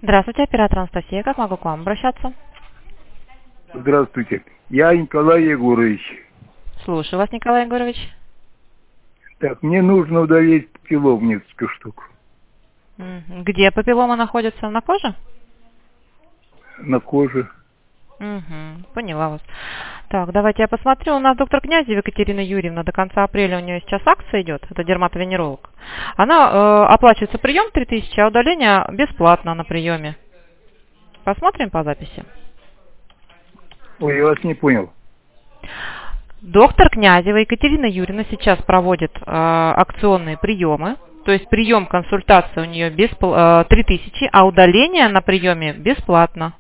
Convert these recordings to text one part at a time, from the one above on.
Здравствуйте, оператор Анастасия. Как могу к вам обращаться? Здравствуйте. Я Николай Егорович. Слушаю вас, Николай Егорович. Так, мне нужно удалить папиллом несколько штук. Где папиллома находится? На коже? На коже. Поняла вас. Так, давайте я посмотрю. У нас доктор Князева Екатерина Юрьевна до конца апреля, у нее сейчас акция идет, это дерматовенеролог. Она оплачивается прием 3000, а удаление бесплатно на приеме. Посмотрим по записи. Ой, я вас не понял. Доктор Князева Екатерина Юрьевна сейчас проводит акционные приемы. То есть прием, консультация у нее 3000, а удаление на приеме бесплатно.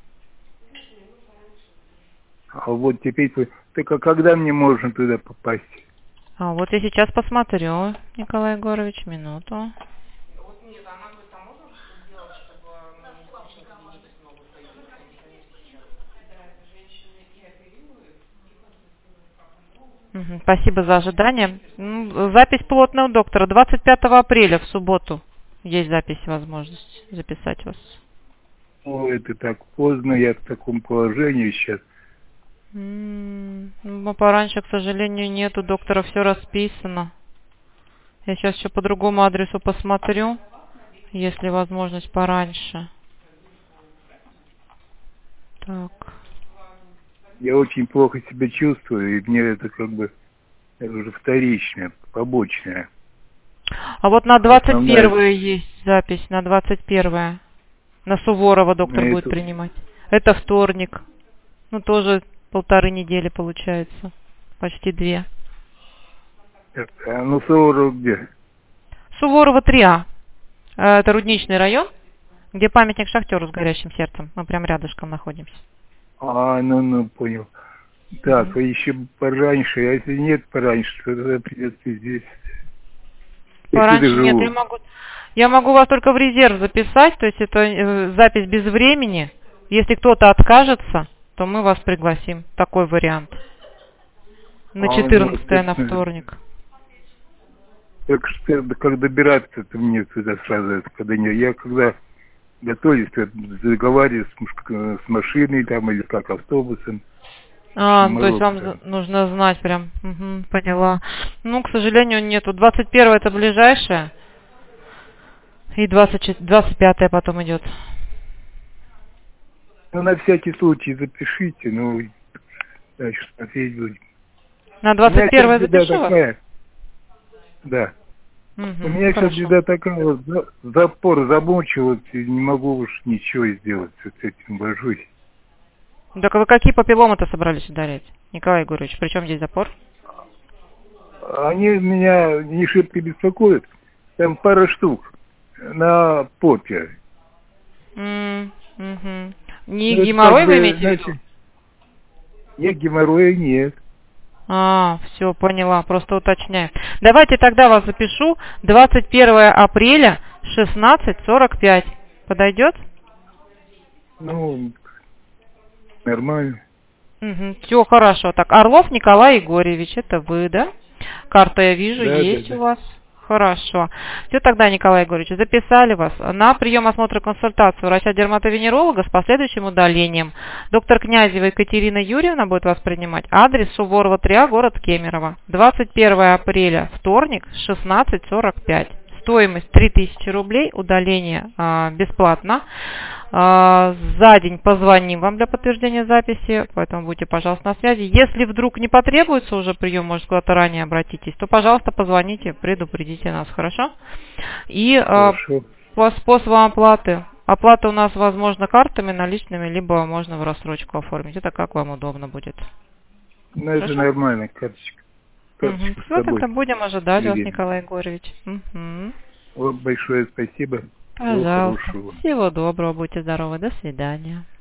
А вот теперь, так а когда мне можно туда попасть? А вот я сейчас посмотрю, Николай Егорович, минуту. Спасибо за ожидание. Запись плотная у доктора. 25 апреля в субботу есть запись, возможность записать вас. О, это так поздно, я в таком положении сейчас. Пораньше, к сожалению, нет, у доктора все расписано. Я сейчас еще по другому адресу посмотрю, если возможность пораньше. Так. Я очень плохо себя чувствую, и мне это как бы уже вторичное, побочное. А вот на 21-е есть запись, на 21-е. На Суворова доктор будет принимать. Это вторник. Ну, тоже 1,5 недели получается. Почти 2. Ну, Суворова где? Суворова 3А. Это Рудничный район, где памятник шахтеру с горящим сердцем. Мы прям рядышком находимся. Ну, понял. Так, а еще пораньше, а если нет пораньше, то тогда придется здесь. Пораньше нет, я могу вас только в резерв записать, то есть это запись без времени. Если кто-то откажется, то мы вас пригласим. Такой вариант. На 14-е, на вторник. Так что, как добираться-то мне туда сразу, когда я когда готовлюсь, заговариваюсь с машиной там или как автобусом. То есть вам нужно знать прям. Поняла. Ну, к сожалению, нету. 21 это ближайшее. И 25 потом идет. Ну, на всякий случай запишите, ну, дальше смотреть будем. На 21 запишу вас? Да. У меня сейчас беда такая, вот, запор замочил, вот, и не могу уж ничего сделать, с этим вожусь. Так вы какие папилломы-то собрались удалять, Николай Егорович? Причем здесь запор? Они меня не шибко беспокоят. Там пара штук на попе. Не геморрой вы имеете в виду? Нет, геморроя нет. Все, поняла, просто уточняю. Давайте тогда вас запишу. 21 апреля, 16:45. Подойдет? Ну, нормально. Все хорошо. Так, Орлов Николай Егорьевич, это вы, да? Карта я вижу, да, есть да. у вас. Хорошо. Все тогда, Николай Егорович, записали вас на прием, осмотр и консультацию врача-дерматовенеролога с последующим удалением. Доктор Князева Екатерина Юрьевна будет вас принимать. Адрес Суворова 3А, город Кемерово. 21 апреля, вторник, 16:45. Стоимость 3000 рублей, удаление бесплатно. За день позвоним вам для подтверждения записи, поэтому будьте, пожалуйста, на связи. Если вдруг не потребуется уже прием, может, куда-то ранее обратитесь, то, пожалуйста, позвоните, предупредите нас, хорошо? И по способам оплаты. Оплата у нас возможно картами, наличными, либо можно в рассрочку оформить. Это как вам удобно будет. Ну, это нормально, карточка. Все, тогда будем ожидать вас, Николай Егорович. Вот большое спасибо. Пожалуйста. Всего доброго, будьте здоровы, до свидания.